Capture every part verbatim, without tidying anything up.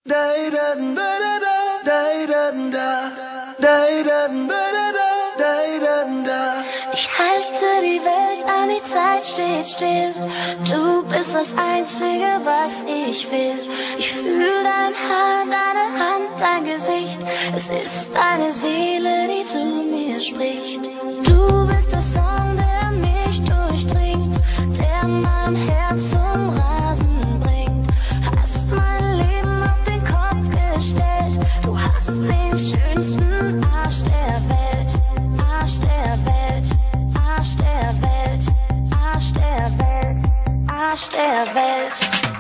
Ich halte die Welt an, die Zeit steht still. Du bist das Einzige, was ich will. Ich fühle dein Haar, deine Hand, dein Gesicht. Es ist deine Seele, die zu mir spricht. Du bist der Song, der mich durchdringt, der mein Herz zum Rasen bringt. Hast mein Leben auf den Kopf gestellt. Du hast den schönsten Arsch der Welt. Arsch der Welt, Arsch der Welt, Arsch der Welt, Arsch der Welt.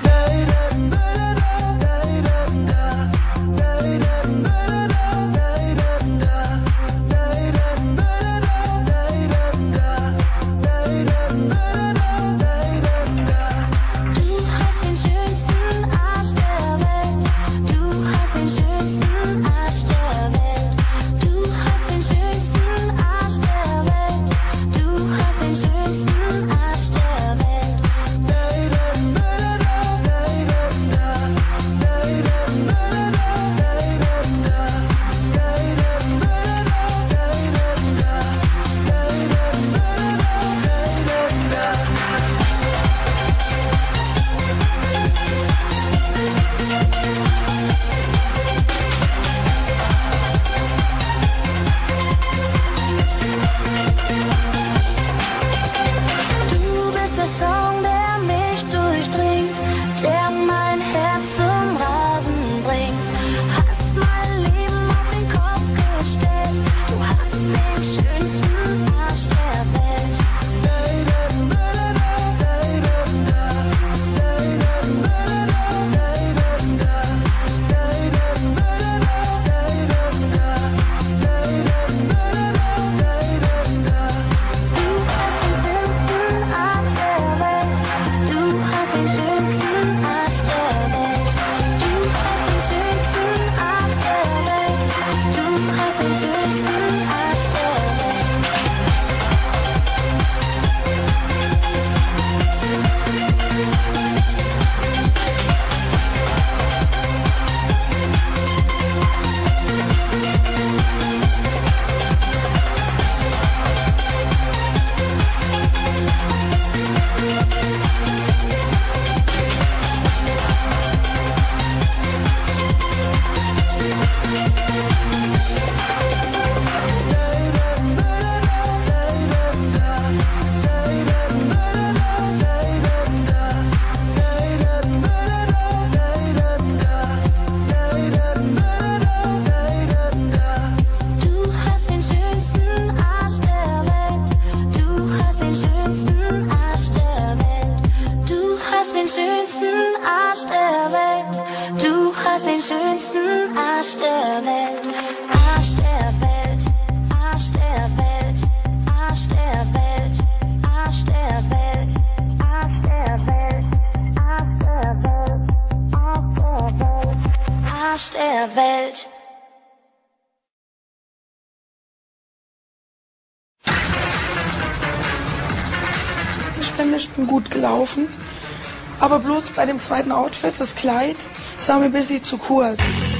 Ich bin gut gelaufen, aber bloß bei dem zweiten Outfit, das Kleid, das war mir ein bisschen zu kurz.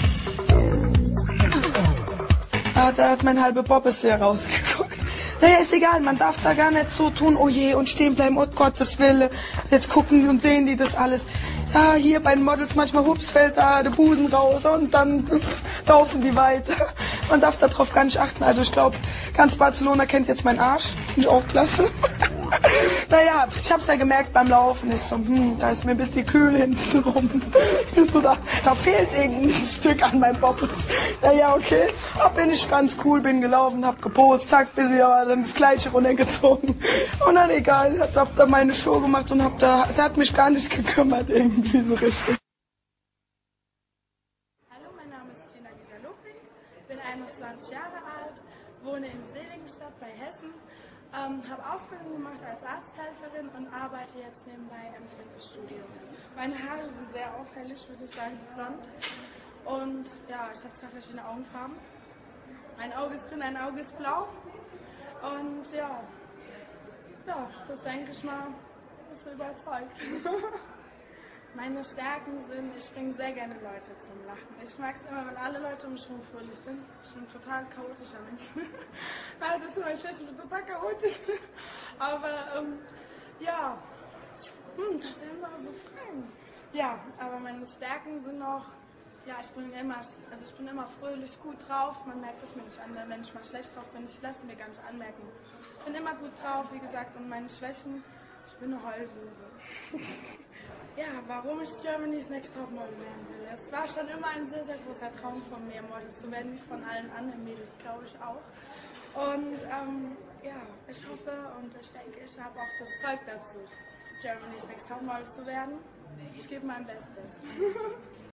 Ah, da hat mein halber Bobbes hier rausgeguckt. Naja, ist egal, man darf da gar nicht so tun, oh je, und stehen bleiben, oh Gottes Wille. Jetzt gucken und sehen die das alles. Ja, hier bei den Models manchmal, hups, fällt da der Busen raus und dann pff, laufen die weiter. Man darf darauf gar nicht achten. Also ich glaube, ganz Barcelona kennt jetzt meinen Arsch, finde ich auch klasse. Naja, ich hab's ja gemerkt beim Laufen, ist so, hm, da ist mir ein bisschen kühl hinten rum. So, da, da fehlt irgendein Stück an meinem Bobbes. Naja, okay, hab bin ich ganz cool, bin gelaufen, hab gepostet, zack, bis ich aber dann das Kleidchen runtergezogen. Und dann egal, hab, hab da meine Show gemacht und hab da, der hat mich gar nicht gekümmert irgendwie so richtig. Hallo, mein Name ist Tina Gieser-Lofing, bin einundzwanzig Jahre alt, wohne in Seligenstadt bei Hessen. Ähm, habe Ausbildung gemacht als Arzthelferin und arbeite jetzt nebenbei im Fitnessstudio. Meine Haare sind sehr auffällig, würde ich sagen, blond. Und ja, ich habe zwei verschiedene Augenfarben. Ein Auge ist grün, ein Auge ist blau. Und ja, ja, das denke ich mal, ist überzeugt. Meine Stärken sind, ich bringe sehr gerne Leute zum Lachen. Ich mag es immer, wenn alle Leute um mich herum fröhlich sind. Ich bin ein total chaotischer Mensch. Ja, das ist immer schlecht, ich bin total chaotisch. Aber ähm, ja, hm, das sind immer so Fragen. Ja, aber meine Stärken sind noch, ja, ich bin immer, also ich bin immer fröhlich, gut drauf. Man merkt es mir nicht an, wenn ich mal schlecht drauf bin. Ich lasse mir gar nicht anmerken. Ich bin immer gut drauf, wie gesagt, und meine Schwächen, ich bin eine Heulsuse. Ja, warum ich Germany's Next Top Model werden will. Es war schon immer ein sehr, sehr großer Traum von mir, Model zu werden, wie von allen anderen Mädels, glaube ich auch. Und ähm, ja, ich hoffe und ich denke, ich habe auch das Zeug dazu, Germany's Next Top Model zu werden. Ich gebe mein Bestes.